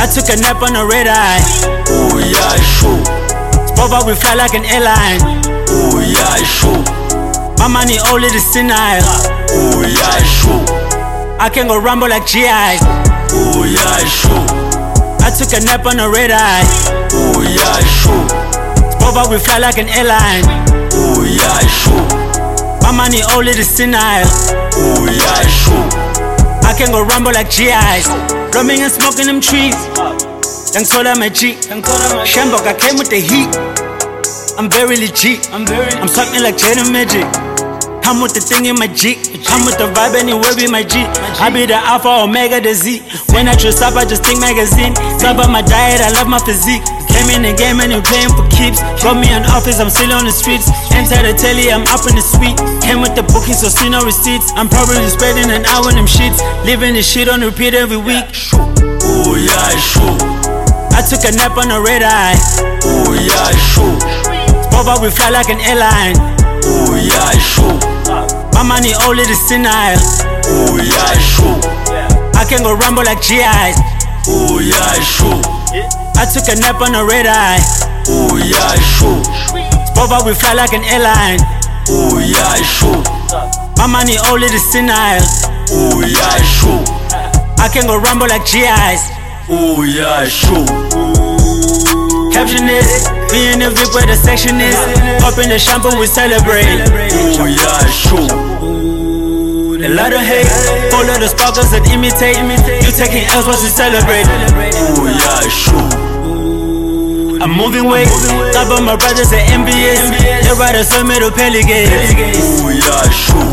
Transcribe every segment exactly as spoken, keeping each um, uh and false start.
I took a nap on a red eye. Oh yeah, sure. Spova, we fly like an airline. Oh yeah, sure. My money only the senile. Oh yeah, sure. I can go rumble like G I. Oh yeah, sure. I took a nap on a red eye. Oh yeah, sure. Spova, we fly like an airline. Oh yeah, sure. My money only the senile. Oh yeah, sure. I can go rumble like G Is. Drumming and smoking them trees. Young Tola my G. Shambok, I came with the heat. I'm very legit. I'm very I'm something like Jada Magic. Come with the thing in my G. Come with the vibe anywhere with my G. I be the Alpha Omega, the Z. When I dress up, I just think magazine. Talk about my diet, I love my physique. Came in the game and you playing for keeps. Got me an office, I'm still on the streets. Enter the telly, I'm up in the suite. Came with the booking, so see no receipts. I'm probably spending an hour in them sheets. Living this shit on repeat every week. Oh yeah, sure. I took a nap on a red eye. Oh yeah, sure. Spova, we fly like an airline. Oh yeah, sure. My money only the senile. Oh yeah, sure. I can go rumble like G Is. Oh yeah, sure. I took a nap on a red eye. Oh yeah, sure. Spova, we fly like an airline. Oh yeah, sure. My money only the senile. Oh yeah, sure. I can go rumble like G Is. Oh yeah, sure. Caption is, me in the V I P where the section is. Up in the shampoo, we celebrate. Oh yeah, sure. A lot of hate, full of the sparkles that imitate. You taking L's once you celebrate. Oh yeah, sure. I'm moving weight, top of my brothers are envious. They ride a some middle pelicans. Oh yeah, sure.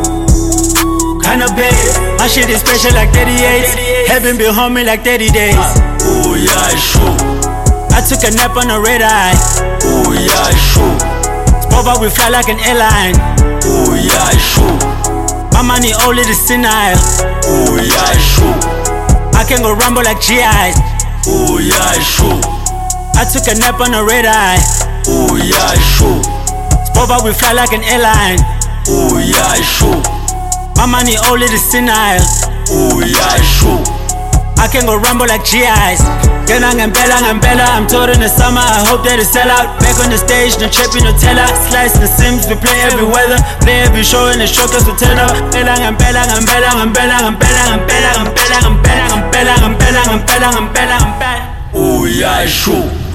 Kinda big, my shit is special like thirty-eight. Heaven be homie like thirty days. Oh yeah, sure. I took a nap on a red eye. Oh yeah, sure. Spova, we fly like an airline. Oh yeah, sure. My money only the senile. Oh yeah, sure. I can go rumble like G Is. Oh yeah, sure. I took a nap on a red eye. Oh yeah, sure. Spova, we fly like an airline. Oh yeah, sure. My money only the senile. Oh yeah, sure. I can go rumble like G Is. Ganang and Bella and Bella, I'm told in the summer, I hope that it sell out. Back on the stage, no tripping, no teller. Slice the Sims, we play every weather. Play every show in the showcase, we tell her. Bella and Bella and Bella and Bella and Bella and Bella and Bella and Bella and Bella and Bella and Bella and Bella and Bella. Oh yeah, sure.